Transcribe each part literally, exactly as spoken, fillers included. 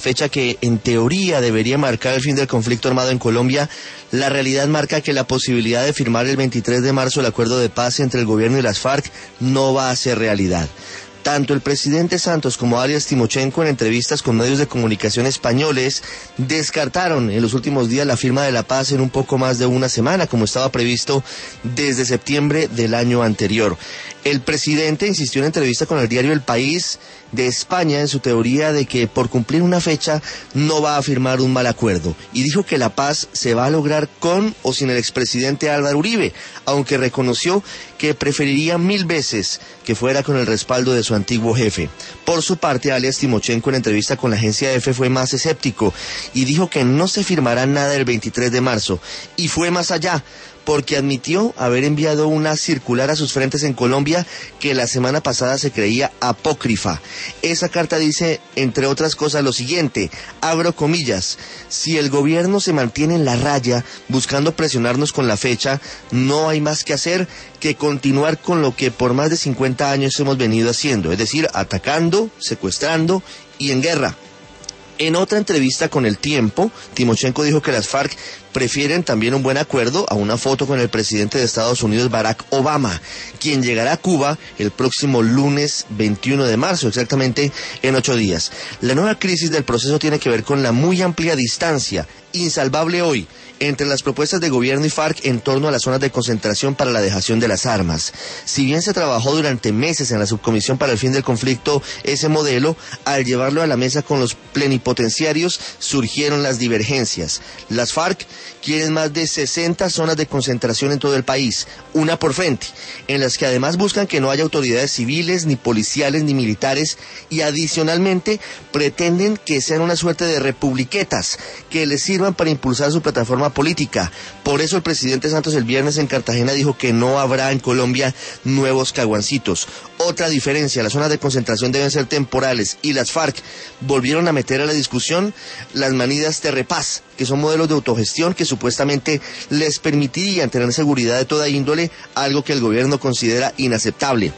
fecha que en teoría debería marcar el fin del conflicto armado en Colombia, la realidad marca que la posibilidad de firmar el veintitrés de marzo el acuerdo de paz entre el gobierno y las FARC no va a ser realidad. Tanto el presidente Santos como alias Timochenko, en entrevistas con medios de comunicación españoles, descartaron en los últimos días la firma de la paz en un poco más de una semana, como estaba previsto desde septiembre del año anterior. El presidente insistió en entrevista con el diario El País de España en su teoría de que por cumplir una fecha no va a firmar un mal acuerdo, y dijo que la paz se va a lograr con o sin el expresidente Álvaro Uribe, aunque reconoció que preferiría mil veces que fuera con el respaldo de su antiguo jefe. Por su parte, alias Timochenko, en entrevista con la agencia EFE, fue más escéptico y dijo que no se firmará nada el veintitrés de marzo, y fue más allá, porque admitió haber enviado una circular a sus frentes en Colombia que la semana pasada se creía apócrifa. Esa carta dice, entre otras cosas, lo siguiente, abro comillas: si el gobierno se mantiene en la raya buscando presionarnos con la fecha, no hay más que hacer que continuar con lo que por más de cincuenta años hemos venido haciendo, es decir, atacando, secuestrando y en guerra. En otra entrevista con El Tiempo, Timochenko dijo que las FARC prefieren también un buen acuerdo a una foto con el presidente de Estados Unidos, Barack Obama, quien llegará a Cuba el próximo lunes veintiuno de marzo, exactamente en ocho días. La nueva crisis del proceso tiene que ver con la muy amplia distancia, insalvable hoy, entre las propuestas de gobierno y FARC en torno a las zonas de concentración para la dejación de las armas. Si bien se trabajó durante meses en la subcomisión para el fin del conflicto ese modelo, al llevarlo a la mesa con los plenipotenciarios surgieron las divergencias. Las FARC quieren más de sesenta zonas de concentración en todo el país, una por frente, en las que además buscan que no haya autoridades civiles, ni policiales, ni militares, y adicionalmente pretenden que sean una suerte de republiquetas, que les sirvan para impulsar su plataforma política. Por eso el presidente Santos el viernes en Cartagena dijo que no habrá en Colombia nuevos caguancitos. Otra diferencia, las zonas de concentración deben ser temporales, y las FARC volvieron a meter a la discusión las manidas Terrepaz, que son modelos de autogestión que supuestamente les permitirían tener seguridad de toda índole, algo que el gobierno considera inaceptable.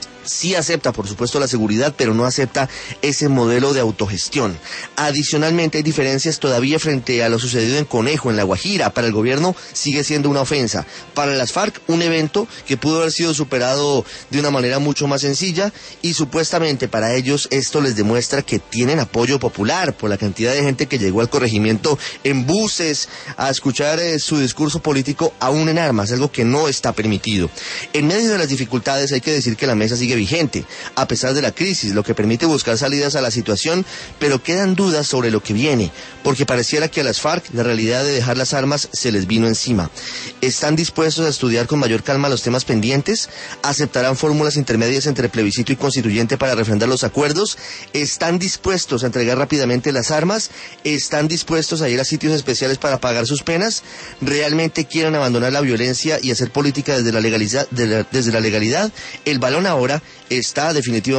Sí acepta, por supuesto, la seguridad, pero no acepta ese modelo de autogestión. Adicionalmente, hay diferencias todavía frente a lo sucedido en Conejo, en La Guajira. Para el gobierno sigue siendo una ofensa. Para las FARC, un evento que pudo haber sido superado de una manera mucho más sencilla, y supuestamente para ellos esto les demuestra que tienen apoyo popular por la cantidad de gente que llegó al corregimiento en buses a escuchar eh, su discurso político aún en armas, algo que no está permitido. En medio de las dificultades hay que decir que la mesa sigue vigente, a pesar de la crisis, lo que permite buscar salidas a la situación, pero quedan dudas sobre lo que viene, porque pareciera que a las FARC la realidad de dejar las armas se les vino encima. ¿Están dispuestos a estudiar con mayor calma los temas pendientes? ¿Aceptarán fórmulas intermedias entre plebiscito y constituyente para refrendar los acuerdos? ¿Están dispuestos a entregar rápidamente las armas? ¿Están dispuestos a ir a sitios especiales para pagar sus penas? ¿Realmente quieren abandonar la violencia y hacer política desde la legalidad? Desde la legalidad? El balón ahora está definitivamente